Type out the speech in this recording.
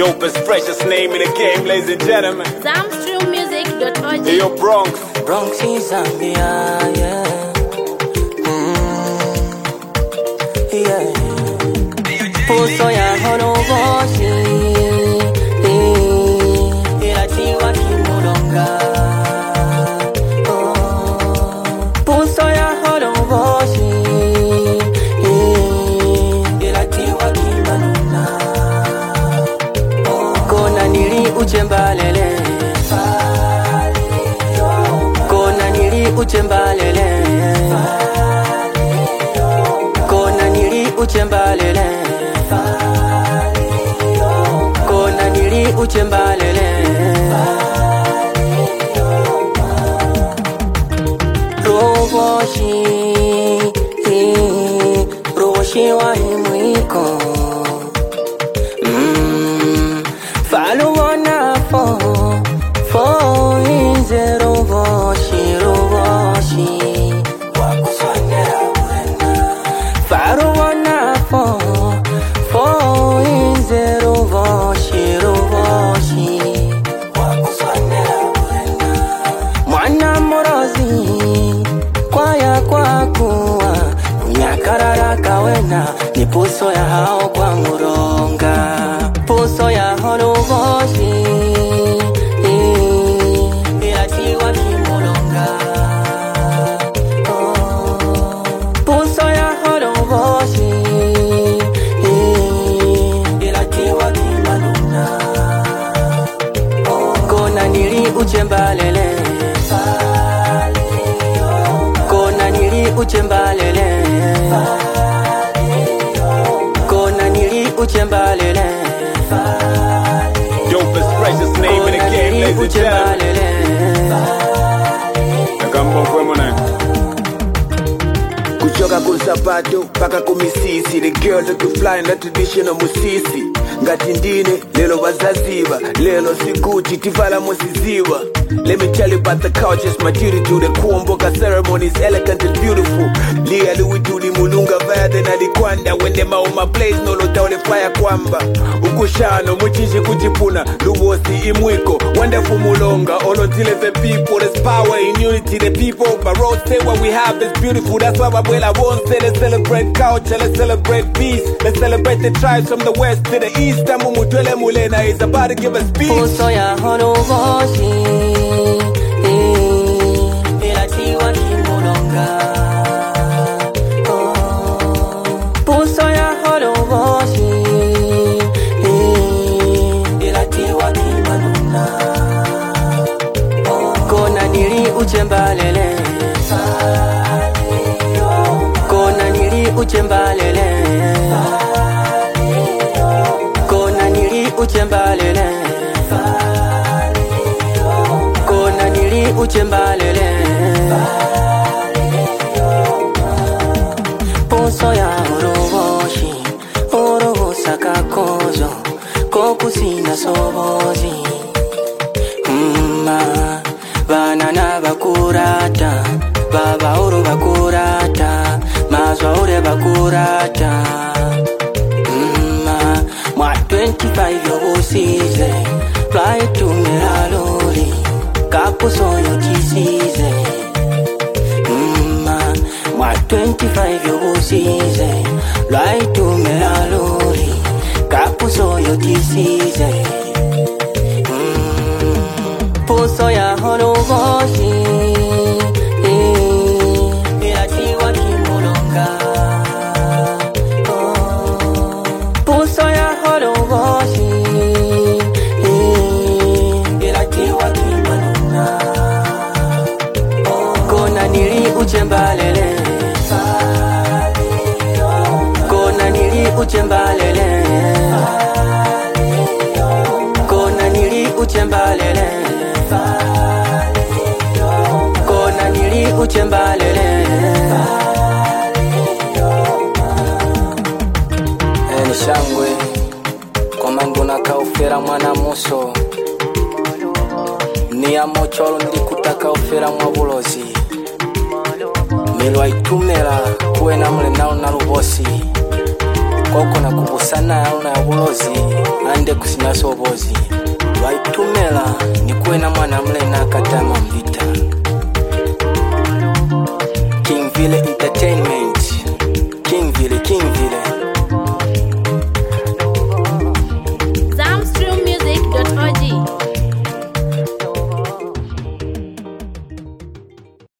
Dopest, freshest name in the game, ladies and gentlemen. Zamstrummusic.org. Hey, yo, Bronx. Bronx is Zambia, yeah. Yeah. Puso ya holoboshi, ilatiwa kimulonga. Puso ya holoboshi, ilatiwa kimanuna. Kona nili uchembalele, kona nili uchembalele, kona nili uchembalele, kona nili uchembalele. Roboshi, roboshi wa himwiko. Follow on up for inze roboshi, roboshi. Follow on up for inze roboshi, roboshi. Mwana morozi kwaya kwa kuwa unyakarara kawena ni puso ya hao kwa muronga. Puso ya holoboshi, ilatiwa kimulonga. Puso ya holoboshi, ilatiwa kimanuna. Kona nili uchembalele, kona nili uchembalele, kona nili uchembalele. Dopest, freshest name in the game, ladies and gentlemen. Nakambo kwa mwana. Kuchoka kusapato paka kumisisi. The girl looking fly in the traditional musisi. Ngati ndine lelo bazaziba, lelo sikuchi tivala musiziba. Let me tell you about the couch, it's my duty to the kuomboka ceremonies, elegant and beautiful. Lia Louis Duli mulunga vaya tena dikwanda. When them out my place no lota ole fire kwamba. Ukushano muchishi kujipuna, luwosi imwiko. Wonderful mulonga, all until the people. There's power in unity, the people. But road say what we have is beautiful. That's why I won't say let's celebrate culture, let's celebrate peace. Let's celebrate the tribes from the west to the east. Mutwele mulena is about to give a speech. Puso ya holoboshi, ilatiwa kimulonga. Puso ya holoboshi, ilatiwa kimanuna. Kona nili uchembalele, kona nili uchembalele, kona nili uchembalele, kona nili uchembalele. Puso ya horoboshi, horobosa kakozo, kokusina sobozi. Banana bakurata, baba oro bakurata, mazwa ore bakurata. Mwa 25 yobosize, fly to Meralori, kapuso yotisize. Mwa 25 yobosize, fly to Meralori, kapuso yotisize. Puso ya holoboshi, ilatiwa kimulonga. Puso ya holoboshi, ilatiwa kimanuna. Kona nili uchembalele, kona nili uchembalele, kona nili uchembalele, kona nili uchembalele. Ni shangwe komando nakaufera mwana muso ni ya mocholo ndikutaka ufera mwa bulozi milwa itumela kuwe na mule nao na lubosi koko na kubusana yauna ya bulozi ande kusinaso obozi waitumela nikuwe na mwana mle na katama mvitu